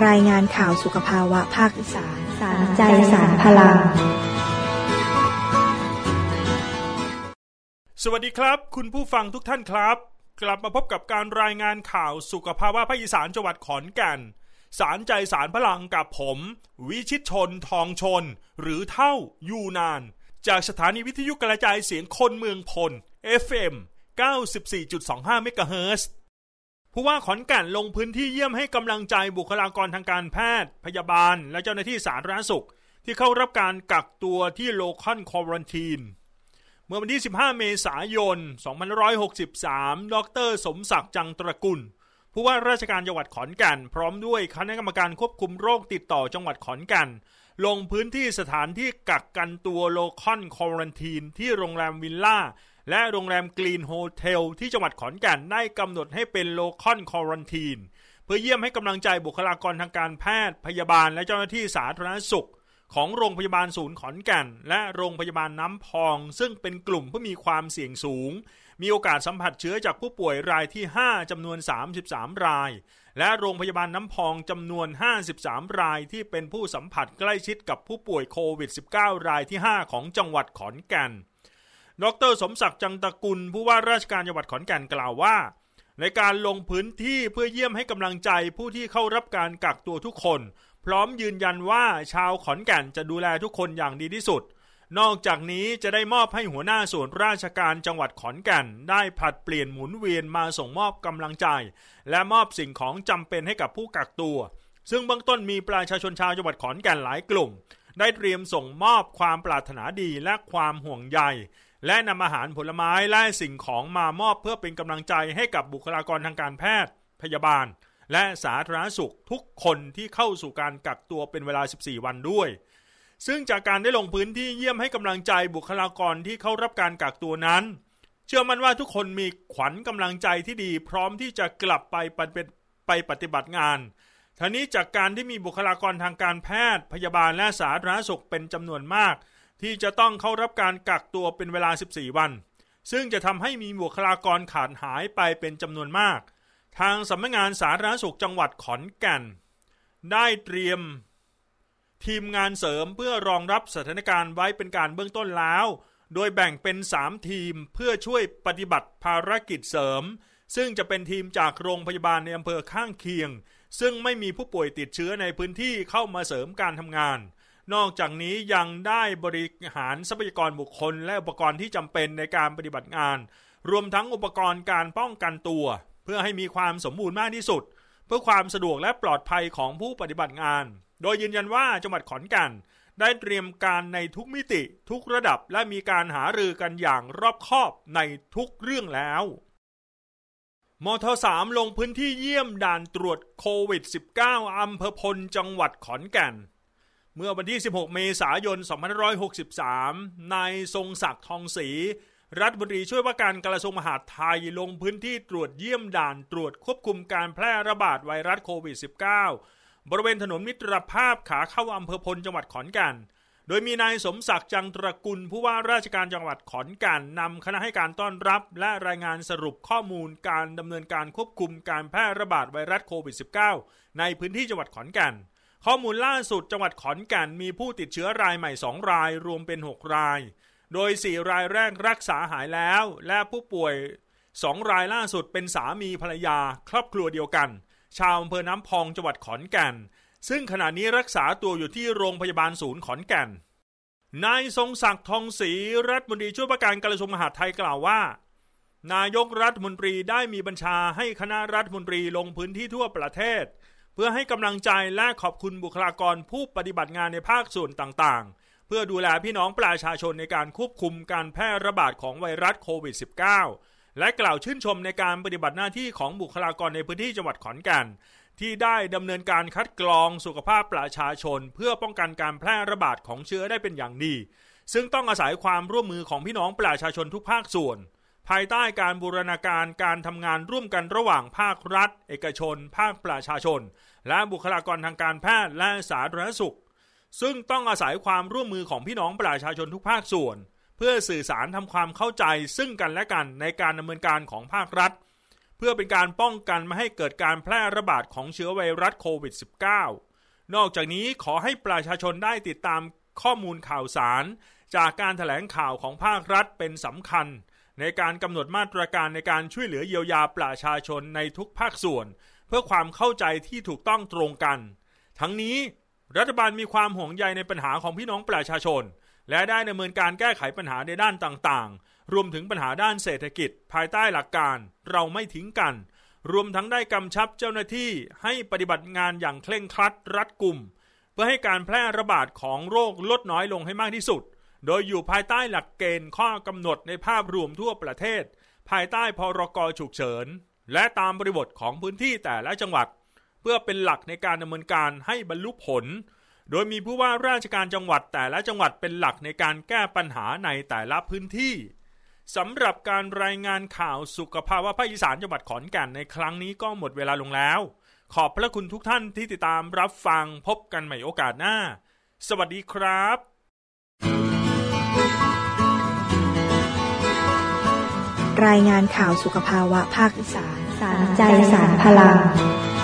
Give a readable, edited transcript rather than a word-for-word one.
รายงานข่าวสุขภาวะภาคอีสานสารใจสารพลังสวัสดีครับคุณผู้ฟังทุกท่านครับกลับมาพบกับการรายงานข่าวสุขภาวะภาคอีสานจังหวัดขอนแก่นสารใจสารพลังกับผมวิชิตชนทองชนหรือเท่ายูนานจากสถานีวิทยุกระจายเสียงคนเมืองพล FM 94.25 เมกะเฮิรตซ์ผู้ว่าขอนแก่นลงพื้นที่เยี่ยมให้กำลังใจบุคลากรทางการแพทย์พยาบาลและเจ้าหน้าที่สาธารณสุขที่เข้ารับการกักตัวที่โลคอลควอรันทีนเมื่อวันที่15 เมษายน 2563 ดร.สมศักดิ์จังตระกุลผู้ว่าราชการจังหวัดขอนแก่นพร้อมด้วยคณะกรรมการควบคุมโรคติดต่อจังหวัดขอนแก่นลงพื้นที่สถานที่กักกันตัวโลคอลควอรันทีนที่โรงแรมวิลล่าและโรงแรมกรีนโฮเทลที่จังหวัดขอนแก่นได้กำหนดให้เป็นโลคอลควอรันทีนเพื่อเยี่ยมให้กำลังใจบุคลากรทางการแพทย์พยาบาลและเจ้าหน้าที่สาธารณสุขของโรงพยาบาลศูนย์ขอนแก่นและโรงพยาบาลน้ำพองซึ่งเป็นกลุ่มผู้มีความเสี่ยงสูงมีโอกาสสัมผัสเชื้อจากผู้ป่วยรายที่5จำนวน33รายและโรงพยาบาลน้ำพองจำนวน53รายที่เป็นผู้สัมผัสใกล้ชิดกับผู้ป่วยโควิด -19 รายที่5ของจังหวัดขอนแก่นดร.สมศักดิ์จังตระกุลผู้ว่าราชการจังหวัดขอนแก่นกล่าวว่าในการลงพื้นที่เพื่อเยี่ยมให้กำลังใจผู้ที่เข้ารับการกักตัวทุกคนพร้อมยืนยันว่าชาวขอนแก่นจะดูแลทุกคนอย่างดีที่สุดนอกจากนี้จะได้มอบให้หัวหน้าส่วนราชการจังหวัดขอนแก่นได้ผลัดเปลี่ยนหมุนเวียนมาส่งมอบกำลังใจและมอบสิ่งของจำเป็นให้กับผู้กักตัวซึ่งเบื้องต้นมีประชาชนชาวจังหวัดขอนแก่นหลายกลุ่มได้เตรียมส่งมอบความปรารถนาดีและความห่วงใยและนำอาหารผลไม้และสิ่งของมามอบเพื่อเป็นกำลังใจให้กับบุคลากรทางการแพทย์พยาบาลและสาธารณสุขทุกคนที่เข้าสู่การกักตัวเป็นเวลา14วันด้วยซึ่งจากการได้ลงพื้นที่เยี่ยมให้กำลังใจบุคลากรที่เข้ารับการกักตัวนั้นเชื่อมั่นว่าทุกคนมีขวัญกำลังใจที่ดีพร้อมที่จะกลับไปปฏิบัติงานทั้งนี้จากการที่มีบุคลากรทางการแพทย์พยาบาลและสาธารณสุขเป็นจำนวนมากที่จะต้องเข้ารับการกักตัวเป็นเวลา14วันซึ่งจะทำให้มีบุคลากรขาดหายไปเป็นจำนวนมากทางสำนักงานสาธารณสุขจังหวัดขอนแก่นได้เตรียมทีมงานเสริมเพื่อรองรับสถานการณ์ไว้เป็นการเบื้องต้นแล้วโดยแบ่งเป็น3ทีมเพื่อช่วยปฏิบัติภารกิจเสริมซึ่งจะเป็นทีมจากโรงพยาบาลในอำเภอข้างเคียงซึ่งไม่มีผู้ป่วยติดเชื้อในพื้นที่เข้ามาเสริมการทำงานนอกจากนี้ยังได้บริหารทรัพยากรบุคคลและอุปกรณ์ที่จำเป็นในการปฏิบัติงานรวมทั้งอุปกรณ์การป้องกันตัวเพื่อให้มีความสมบูรณ์มากที่สุดเพื่อความสะดวกและปลอดภัยของผู้ปฏิบัติงานโดยยืนยันว่าจังหวัดขอนแก่นได้เตรียมการในทุกมิติทุกระดับและมีการหารือกันอย่างรอบคอบในทุกเรื่องแล้วมท.3 ลงพื้นที่เยี่ยมด่านตรวจโควิด -19 อำเภอพลจังหวัดขอนแก่นเมื่อวันที่16 เมษายน 2563 นายทรงศักดิ์ทองศรีรัฐมนตรีช่วยว่าการกระทรวงมหาดไทยลงพื้นที่ตรวจเยี่ยมด่านตรวจควบคุมการแพร่ระบาดไวรัสโควิด -19 บริเวณถนนมิตรภาพขาเข้าอำเภอพลจังหวัดขอนแก่นโดยมีนายสมศักดิ์จังตระกุลผู้ว่าราชการจังหวัดขอนแก่นนำคณะให้การต้อนรับและรายงานสรุปข้อมูลการดำเนินการควบคุมการแพร่ระบาดไวรัสโควิด -19 ในพื้นที่จังหวัดขอนแก่นข้อมูลล่าสุดจังหวัดขอนแก่นมีผู้ติดเชื้อรายใหม่2รายรวมเป็น6รายโดย4รายแรกรักษาหายแล้วและผู้ป่วย2รายล่าสุดเป็นสามีภรรยาครอบครัวเดียวกันชาวอำเภอน้ำพองจังหวัดขอนแก่นซึ่งขณะนี้รักษาตัวอยู่ที่โรงพยาบาลศูนย์ขอนแก่นนายทรงศักดิ์ทองศรีรัฐมนตรีช่วยว่าการกระทรวงมหาดไทยกล่าวว่านายกรัฐมนตรีได้มีบัญชาให้คณะรัฐมนตรีลงพื้นที่ทั่วประเทศเพื่อให้กำลังใจและขอบคุณบุคลากรผู้ปฏิบัติงานในภาคส่วนต่างๆเพื่อดูแลพี่น้องประชาชนในการควบคุมการแพร่ระบาดของไวรัสโควิด -19 และกล่าวชื่นชมในการปฏิบัติหน้าที่ของบุคลากรในพื้นที่จังหวัดขอนแก่นที่ได้ดำเนินการคัดกรองสุขภาพประชาชนเพื่อป้องกันการแพร่ระบาดของเชื้อได้เป็นอย่างดีซึ่งต้องอาศัยความร่วมมือของพี่น้องประชาชนทุกภาคส่วนภายใต้การบูรณาการการทำงานร่วมกันระหว่างภาครัฐเอกชนภาคประชาชนและบุคลากรทางการแพทย์และสาธารณสุขซึ่งต้องอาศัยความร่วมมือของพี่น้องประชาชนทุกภาคส่วนเพื่อสื่อสารทำความเข้าใจซึ่งกันและกันในการดำเนินการของภาครัฐเพื่อเป็นการป้องกันไม่ให้เกิดการแพร่ระบาดของเชื้อไวรัสโควิด -19 นอกจากนี้ขอให้ประชาชนได้ติดตามข้อมูลข่าวสารจากการแถลงข่าวของภาครัฐเป็นสำคัญในการกำหนดมาตรการในการช่วยเหลือเยียวยาประชาชนในทุกภาคส่วนเพื่อความเข้าใจที่ถูกต้องตรงกันทั้งนี้รัฐบาลมีความห่วงใยในปัญหาของพี่น้องประชาชนและได้ดำเนินการแก้ไขปัญหาในด้านต่างๆรวมถึงปัญหาด้านเศรษฐกิจภายใต้หลักการเราไม่ทิ้งกันรวมทั้งได้กำชับเจ้าหน้าที่ให้ปฏิบัติงานอย่างเคร่งครัดรัดกุมเพื่อให้การแพร่ระบาดของโรคลดน้อยลงให้มากที่สุดโดยอยู่ภายใต้หลักเกณฑ์ข้อกำหนดในภาพรวมทั่วประเทศภายใต้พรก.ฉุกเฉินและตามบริบทของพื้นที่แต่ละจังหวัดเพื่อเป็นหลักในการดำเนินการให้บรรลุผลโดยมีผู้ว่าราชการจังหวัดแต่ละจังหวัดเป็นหลักในการแก้ปัญหาในแต่ละพื้นที่สำหรับการรายงานข่าวสุขภาวะภาคอีสานจังหวัดขอนแก่นในครั้งนี้ก็หมดเวลาลงแล้วขอบพระคุณทุกท่านที่ติดตามรับฟังพบกันใหม่โอกาสหน้าสวัสดีครับรายงานข่าวสุขภาวะภาคอีสานสารใจสารพลัง